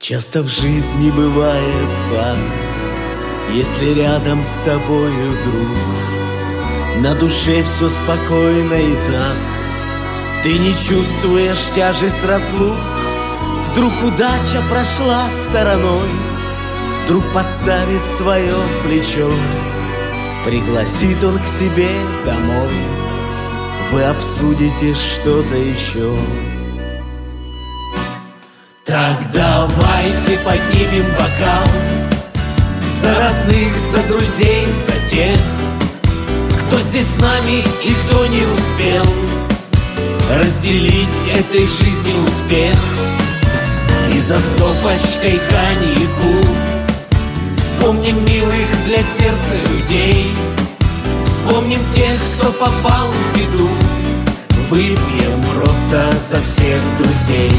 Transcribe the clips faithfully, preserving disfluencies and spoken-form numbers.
Часто в жизни бывает так, если рядом с тобою друг, на душе все спокойно и так. Ты не чувствуешь тяжесть разлук. Вдруг удача прошла стороной, друг подставит свое плечо, пригласит он к себе домой. Вы обсудите что-то еще. Так давайте поднимем бокал за родных, за друзей, за тех, кто здесь с нами и кто не успел разделить этой жизни успех. И за стопочкой коньяку вспомним милых для сердца людей, вспомним тех, кто попал в беду, выпьем просто за всех друзей.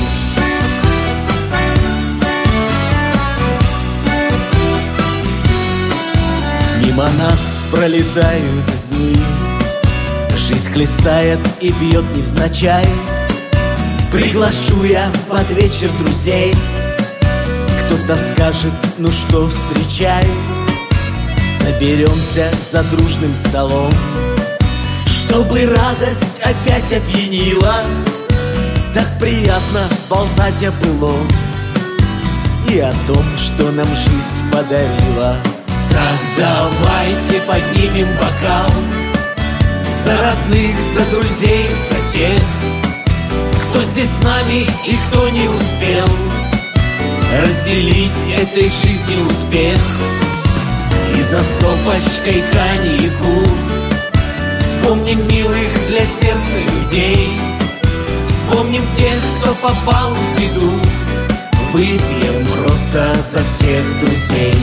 Мимо нас пролетают дни, жизнь хлестает и бьет невзначай. Приглашу я под вечер друзей, кто-то скажет, ну что, встречай. Соберемся за дружным столом, чтобы радость опять опьянила. Так приятно болтать о былом и о том, что нам жизнь подарила. Так давайте поднимем бокал за родных, за друзей, за тех, кто здесь с нами и кто не успел разделить этой жизни успех. И за стопочкой коньяку вспомним милых для сердца людей, вспомним тех, кто попал в беду, выпьем просто за всех друзей.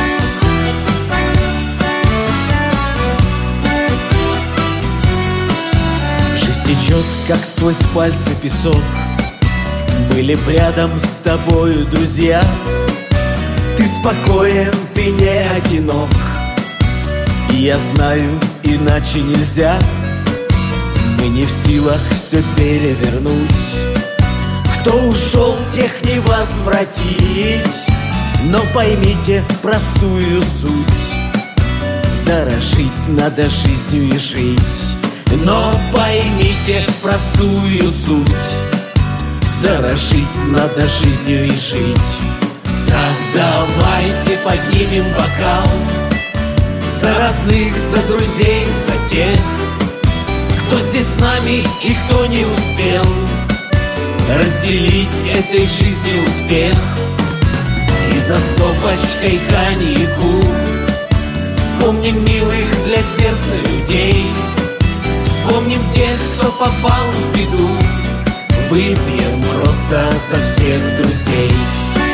Течет, как сквозь пальцы песок. Были б рядом с тобою друзья. Ты спокоен, ты не одинок. И я знаю, иначе нельзя. Мы не в силах все перевернуть. Кто ушел, тех не возвратить. Но поймите простую суть: дорожить надо жизнью и жить. Но поймите простую суть: дорожить надо жизнью и жить. Так давайте поднимем бокал за родных, за друзей, за тех, кто здесь с нами и кто не успел разделить этой жизни успех. И за стопочкой коньяку вспомним милых для сердца людей, вспомним тех, кто попал в беду, выпьем просто за всех друзей.